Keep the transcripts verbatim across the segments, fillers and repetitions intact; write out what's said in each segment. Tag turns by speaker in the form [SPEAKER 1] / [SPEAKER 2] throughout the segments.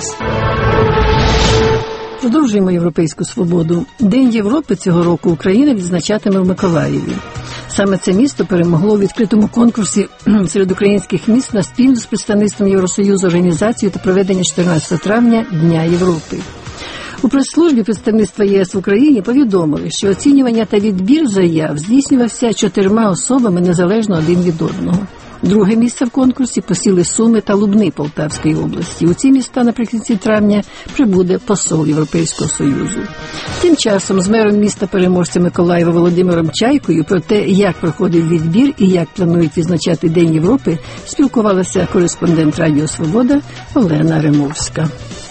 [SPEAKER 1] ЄС. Продовжуємо європейську свободу. День Європи цього року Україна відзначатиме в Миколаєві. Саме це місто перемогло у відкритому конкурсі серед українських міст на спільну з представництвом Євросоюзу організацію та проведення чотирнадцятого травня Дня Європи. У прес-службі представництва ЄС в Україні повідомили, що оцінювання та відбір заяв здійснювався чотирма особами незалежно один від одного. Друге місце в конкурсі посіли Суми та Лубни Полтавської області. У ці міста наприкінці травня прибуде посол Європейського Союзу. Тим часом з мером міста-переможця Миколаєва Володимиром Чайкою про те, як проходив відбір і як планують відзначати День Європи, спілкувалася кореспондент Радіо Свобода Олена Римовська.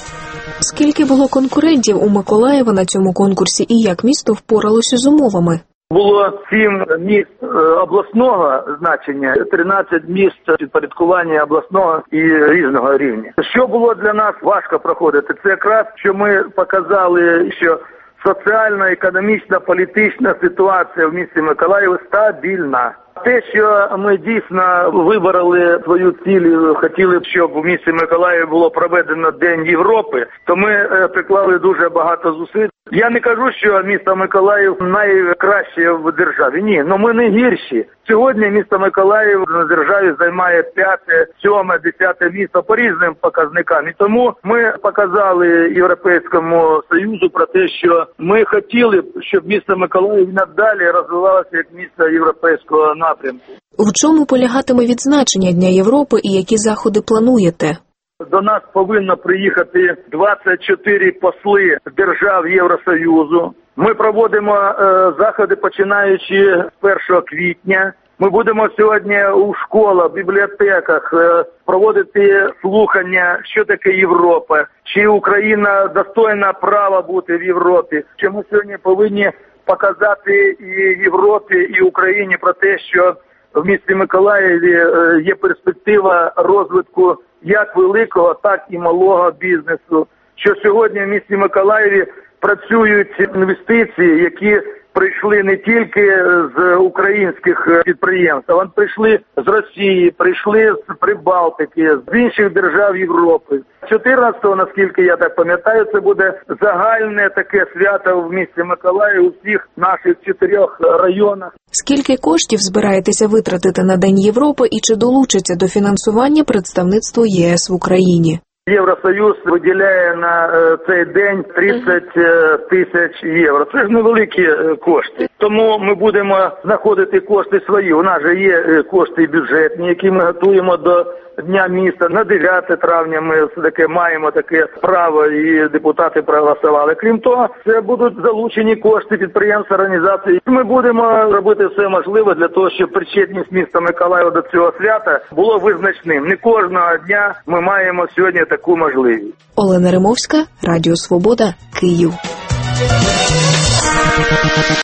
[SPEAKER 2] Скільки було конкурентів у Миколаєва на цьому конкурсі і як місто впоралося з умовами?
[SPEAKER 3] Було сім міст обласного значення, тринадцять міст підпорядкування обласного і різного рівня. Що було для нас важко проходити? Це якраз, що ми показали, що соціальна, економічна, політична ситуація в місті Миколаєві стабільна. Те, що ми дійсно вибороли свою ціль, хотіли б, щоб у місті Миколаєві було проведено День Європи, то ми приклали дуже багато зусиль. Я не кажу, що місто Миколаїв найкраще в державі. Ні, ну ми не гірші. Сьогодні місто Миколаїв на державі займає п'яте, сьоме, десяте місто по різним показникам. І тому ми показали Європейському Союзу про те, що ми хотіли б, щоб місто Миколаїв надалі розвивалося як місто європейського напрямку.
[SPEAKER 2] В чому полягатиме відзначення Дня Європи і які заходи плануєте?
[SPEAKER 3] До нас повинно приїхати двадцять чотири посли держав Євросоюзу. Ми проводимо е, заходи, починаючи з першого квітня. Ми будемо сьогодні у школах, бібліотеках е, проводити слухання, що таке Європа, чи Україна достойна права бути в Європі. Чи ми сьогодні повинні показати і Європі, і Україні про те, що в місті Миколаєві е, є перспектива розвитку як великого, так і малого бізнесу. Що сьогодні в місті Миколаєві працюють інвестиції, які прийшли не тільки з українських підприємств, а прийшли з Росії, прийшли з Прибалтики, з інших держав Європи. чотирнадцятого, наскільки я так пам'ятаю, це буде загальне таке свято в місті Миколаїв у всіх наших чотирьох районах.
[SPEAKER 2] Скільки коштів збираєтеся витратити на День Європи і чи долучиться до фінансування представництво ЄС в Україні?
[SPEAKER 3] Євросоюз виділяє на е, цей день тридцять тисяч євро. Це ж невеликі е, кошти. Тому ми будемо знаходити кошти свої. У нас же є е, кошти бюджетні, які ми готуємо до Дня міста. На дев'яте травня ми все-таки маємо таке право і депутати проголосували. Крім того, це будуть залучені кошти підприємств, організацій. Ми будемо робити все можливе для того, щоб причетність міста Миколаєва до цього свята було визначним. Не кожного дня ми маємо сьогодні таку можливість.
[SPEAKER 2] Олена Римовська, Радіо Свобода, Київ.